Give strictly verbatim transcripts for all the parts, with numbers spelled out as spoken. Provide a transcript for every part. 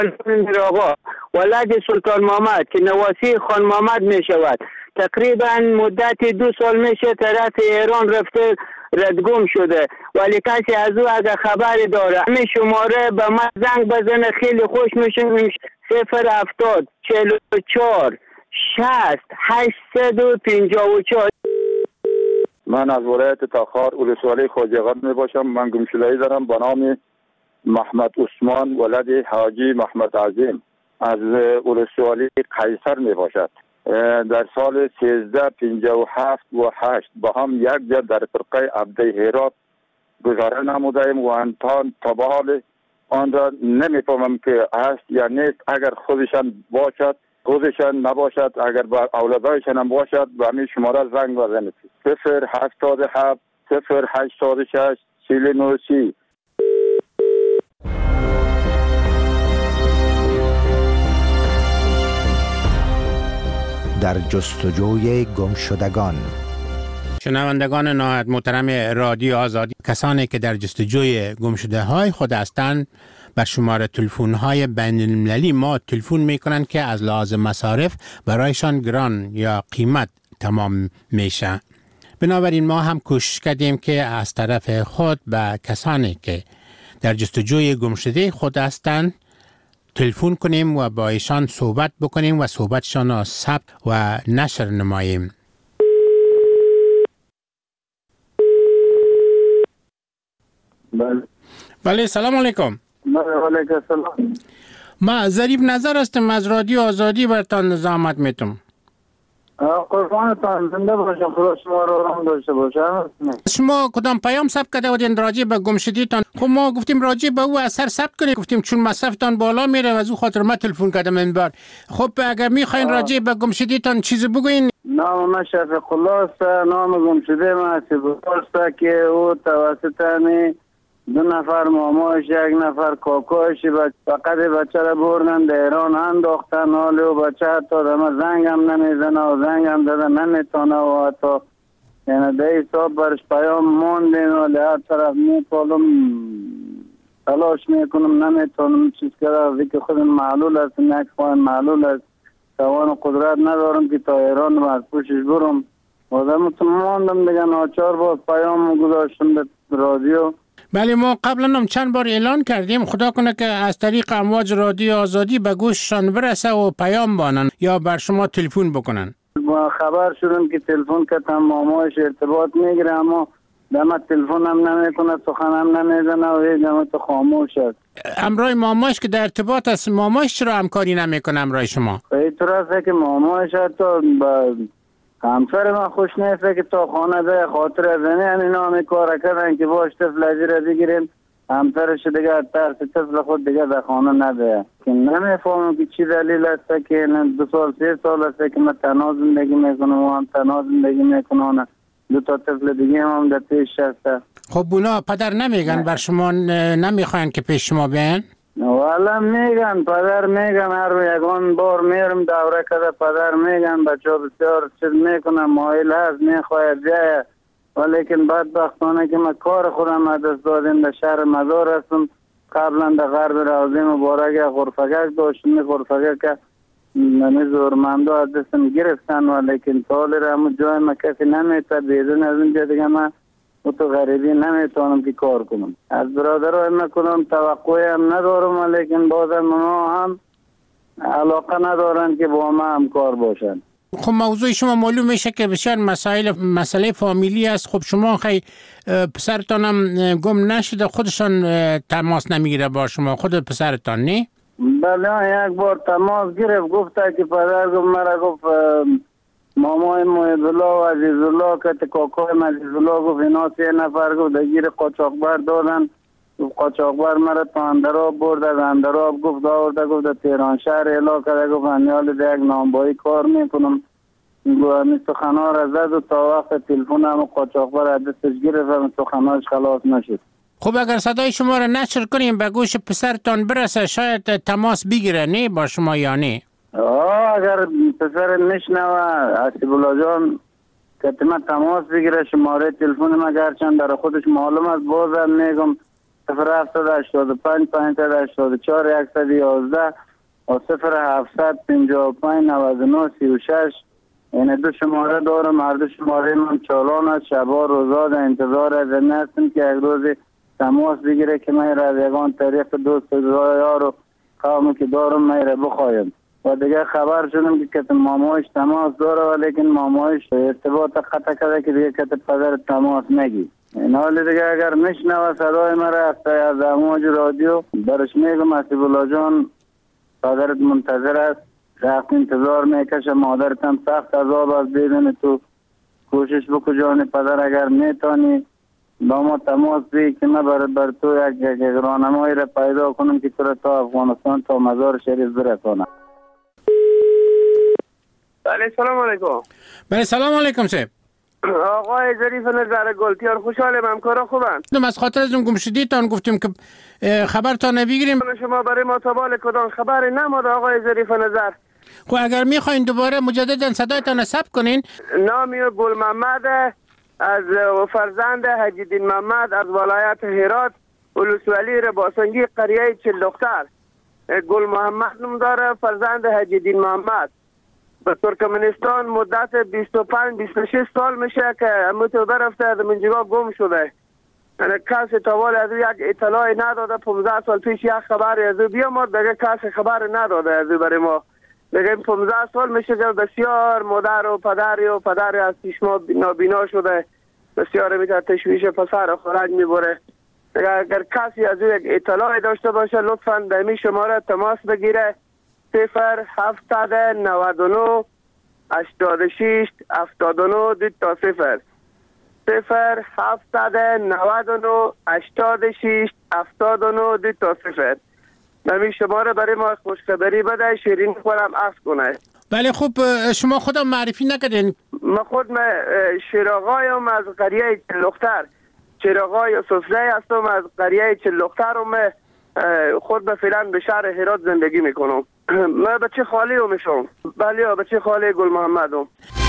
آقا ولد سلطان محمد که نواسی خان محمد می شود، تقریبا مدت دو سال میشه طرف ایران رفته ردگم شده، ولی کسی از او اگر خبری داره همین شماره به من زنگ بزنه خیلی خوش میشه. صفر هفتاد چهل و چهار شصت هشتصد و پنجاه و چهار. من از ولایت تاخار ولسوالی خواجه‌آباد می باشم. من گمشده‌ای دارم به نام محمد عثمان ولد حاجی محمد عظیم از ولسوالی قیصر می باشد. در سال سیزده پنجاه و هفت و هشت با هم یک جا در فرقه عبده هرات گذاره نمودیم و انتان تا به حال آن را نمیفهمم که هست یا نیست. اگر خودشان باشد خودشان نباشد، اگر با اولادایشان هم باشد به همین شماره زنگ بزنید. صفر هفتاد و هفت صفر هشتاد و شش چهل و نه سی. در جستجوی گمشدگان. شنوندگان نهایت محترم رادیو آزادی، کسانی که در جستجوی گمشده های خود هستند بر شماره تلفن های بین المللی ما تلفن می کنند که از لحاظ مصارف برایشان گران یا قیمت تمام میشه. بنابراین ما هم کوشش کردیم که از طرف خود به کسانی که در جستجوی گمشده خود هستند تلفن کنیم و با ایشان صحبت بکنیم و صحبتشان را ثبت و نشر نماییم. بله بله سلام علیکم. علیکم السلام. ما ظریف نظر هستم از رادیو آزادی برتان زحمت میتم. قربانتان زنده باشم، خدا شما رو رحم داشته باشه. شما کدام پیام ثبت کرده بودین راجع به گمشدگیتان؟ خب ما گفتیم راجع به او اثر ثبت کنید، گفتیم چون مصرفتان بالا میره از او خاطر ما تلفن کردم این بار. خب اگر میخواین راجع به گمشدگیتان چیزی بگوین. نام من شفیق الله است. نام گمشده من است که او توسط دو نفر ماماش یک نفر کاکاش فقط بچه را بردن در ایران انداختن. حال و بچه حتی دم زنگ هم نمیزنه و زنگ هم داده نمیتونه و حتی یعنی ده حساب برش پیام موندین و هر طرف میپالم تلاش میکنم نمیتونم چیز کرده که خودم معلول است، یک خواهیم معلول است، توان و قدرت ندارم که تا ایران و از پوشش برم و دمتون موندم دیگه. ناچار باز پیام گذاشتم به رادیو. بله ما قبلا هم چند بار اعلان کردیم، خدا کنه که از طریق امواج رادیو آزادی به گوششان برسه و پیام بانن یا بر شما تلفن بکنن. ما خبر شدیم که تلفن کردم مامایش ارتباط میگیره اما دمت تلفن هم نمیکنه، سخن هم نمیزنه و هیچ دمت خاموش است. امرای مامایش که در ارتباط است، مامایش چرا همکاری نمیکنه امرای شما؟ اینطور است که مامایش حتی با همسر من خوش نیست که تا خانه ده خاطر از این اینا همه کار کردن که باش طفل ازی را بگیریم همسرش دیگه ترس طفل خود دیگه در خانه نده. که نمیفهمم که چی دلیل است که دو سال سه سال است که من تنها زندگی میکنم و هم تنها زندگی میکنم، دو تا طفل دیگه هم در پیش هست. خب اونا پدر نمیگن بر شما نمیخواین که پیش شما بیان؟ والا میگن پدر میگن، هر یکان بار میرم دوره کده پدر میگن بچه بسیار چیز میکنم مایل هست میخواید جایه، ولیکن بدبختانه که من کار خودم از دست دادیم در شهر مزار هستم. قبلا در غرب روضه مبارک غرفگک داشتم، غرفگک که نمیزورمنده از دستم گرفتن ولیکن تالی را همون جای من کسی نمیتا بیدون از اینجا دیگه من و تو غریبی نمیتونم که کار کنم. از برادرای میکنم توقعی هم ندارم ولیکن بازم اونا هم علاقه ندارن که با ما هم کار باشن. خب موضوع شما معلوم میشه که بسیار مسائل مسئله فامیلی است. خب شما خیلی پسرتان هم گم نشده، خودشان تماس نمیگیره با شما، خود پسرتان نه؟ بله یک بار تماس گرفت گفته که پدر گفت مرا گفت مامای محب‌الله و عزیزالله که کاکای عزیزالله گفت اینا سه نفر گفت دگیر قاچاقبر دادن. قاچاقبر مرا تا اندراب برد، از اندراب گفت آورده گفت در تهران شهر اعلا کرده گفت همیال در یک نامبایی کار میکنم. همی سخنا را زد و تا وقت تلفن هم قاچاقبر از دستش گرفت و سخناش خلاص نشد. خب اگر صدای شما را نشر کنیم به گوش پسرتان برسه شاید تماس بگیره نه با شما یا نه؟ آه اگر پسر نشنوه حسیب الله جان که من تماس بگیره شماره تلفن ما گرچند در خودش معلوم است بازم میگم صفر هفتصد هشتاد و پنج پانصد و هشتاد و چهار صد و یازده و صفر هفتصد پنجاه و پنج نود و نه سی و شش. این دو شماره دارم. هر دو شماره من چالان است. شبا روزا در انتظار از هستم که یک روز تماس بگیره که من را از یگان طریق دوست یار و قومی که دارم من را بخوایم. و دیگه خبر شدم که کت مامایش تماس داره ولیکن مامایش ارتباط قطع کرده که دیگه کت پدر تماس نگی. این حال دیگه اگر میشنوه صدای مرا از امواج رادیو برش میگم حسیب الله جان پدرت منتظر است. رفت انتظار میکشه. مادرت هم سخت عذاب است. ببینی تو کوشش بکو جان پدر اگر میتانی با ما تماس بگیر که من بر, بر تو یک, یک راهنمایی را پیدا کنم که تو را تا افغانستان تا مزار شریف برسانم. بله سلام علیکم. بله سلام علیکم صاحب. آقای ظریف نظر گلتیار خوشحالم. همکارا خوبن؟ دم از خاطر از اون گمشدیتان گفتیم که خبرتان نبگیریم. شما برای ما تبال کدام خبری نماده آقای ظریف نظر. خب اگر میخواین دوباره مجددا صدایتان ثبت کنین. نامی گل محمد از فرزند حجی الدین محمد از ولایت هرات ولسوالی رباسنگی قریه چلدختر. گل محمد نام داره. فرزند حجی الدین محمد به ترکمنستان مدت بیست و پنج بیست و شش سال میشه که امتو برفته از منجگاه گم شده. یعنی کسی تاوال از یک اطلاعی نداده. پانزده سال پیش یک خبری از او بیامد دیگه کسی خبر نداده از او برای ما. دیگه پانزده سال میشه که بسیار مادر و پدری و پدری از پیش ما نابینا شده. بسیار میتونه تشویش پسر خورج میبره. اگر کسی از او یک اطلاعی داشته باشه لطفاً دمی شماره تماس بگیره. صفر هفتصد نود و نه هشتاد و شش هفتاد و نه دو تا صفر. صفر هفتصد نود و نه هشتاد و شش هفتاد و نه دو تا صفر. نمی شماره برای ما خوشخبری بده. شیرین خورم عفو کنه. بله خوب شما خودم معرفی نکردین. من خود من شیراغایم از قریه چلدختر. شیراغای سفره هستم از قریه چلدختر و من خود به فعلا به شهر هرات زندگی میکنم. من بچه خالی رو میشم. بله بچه خالی گل محمدم.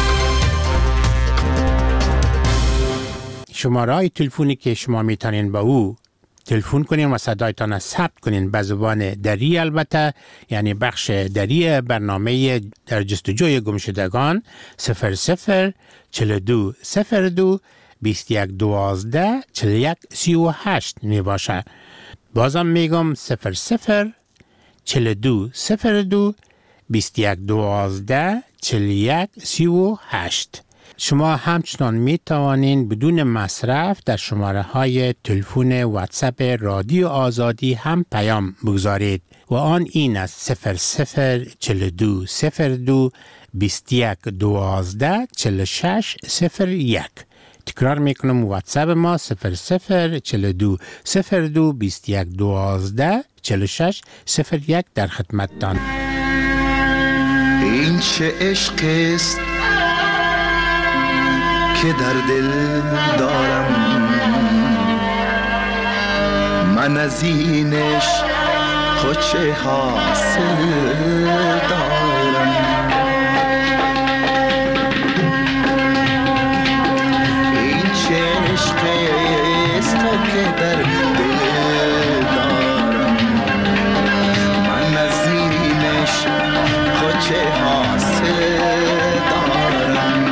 شماره های تلفنی که شما میتونین با او تلفن کنین و صدایتان ثبت کنین به زبان دری البته، یعنی بخش دری برنامه در جستجوی گمشدگان صفر صفر چهل و دو صفر دو بیست و یک دوازده چهل و یک سی و هشت می باشه. بازم میگم صفر صفر چهل و دو صفر دو بیست و یک دوازده چهل و یک سی و هشت. شما همچنان می توانین بدون مصرف در شماره های تلفن واتساپ رادیو آزادی هم پیام بگذارید و آن این است صفر صفر چهل و دو صفر دو بیست و یک دوازده چهل و شش صفر یک. تکرار میکنم واتساپ ما صفر صفر چهل و دو صفر دو بیست و یک دوازده چهل و شش صفر یک در خدمتتان. این چه عشق است که در دل دارم من، از اینش خود چه حاصل دارم. این چه عشق است که در دل دارم من، از اینش خود چه حاصل دارم.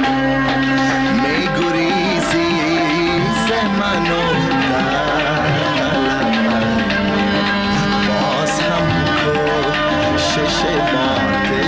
باز هم کو شش بار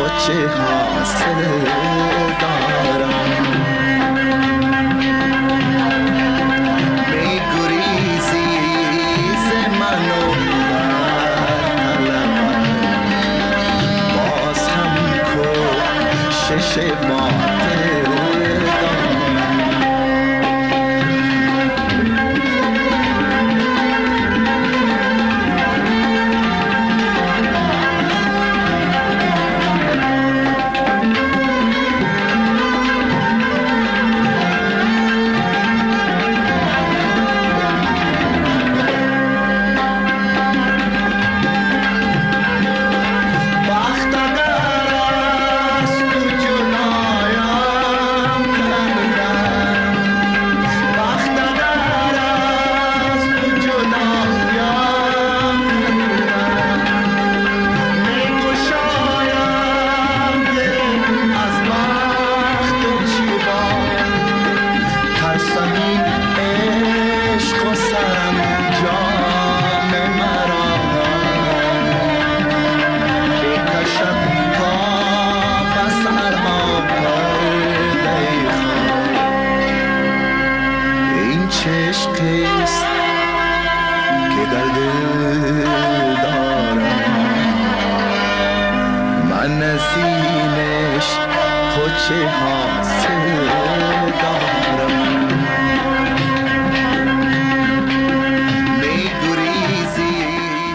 چه حاصله